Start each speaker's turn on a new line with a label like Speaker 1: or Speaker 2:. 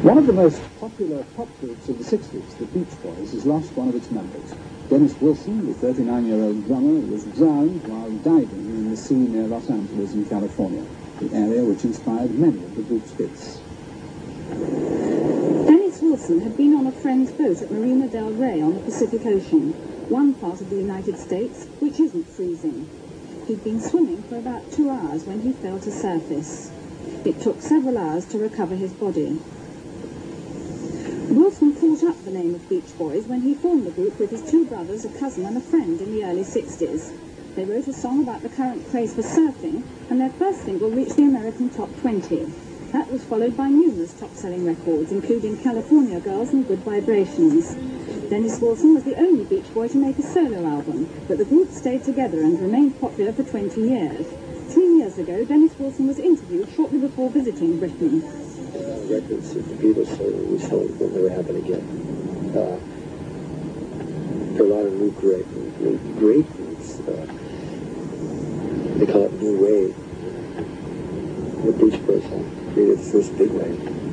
Speaker 1: One of the most popular pop groups of the 60s, the Beach Boys, has lost one of its members. Dennis Wilson, the 39-year-old drummer, was drowned while diving in the sea near Los Angeles in California, the area which inspired many of the group's hits.
Speaker 2: Dennis Wilson had been on a friend's boat at Marina del Rey on the Pacific Ocean, one part of the United States which isn't freezing. He'd been swimming for about 2 hours when he fell to surface. It took several hours to recover his body. Wilson thought up the name of Beach Boys when he formed the group with his 2 brothers, a cousin and a friend in the early 60s. They wrote a song about the current craze for surfing, and their first single reached the American Top 20. That was followed by numerous top-selling records, including California Girls and Good Vibrations. Dennis Wilson was the only Beach Boy to make a solo album, but the group stayed together and remained popular for 20 years. 3 years ago, Dennis Wilson was interviewed shortly before visiting Britain.
Speaker 3: Records that the Beatles sold, we sold, will never happen again. There are a lot of new great groups. They call it New Wave. The Beach Boys created this big wave.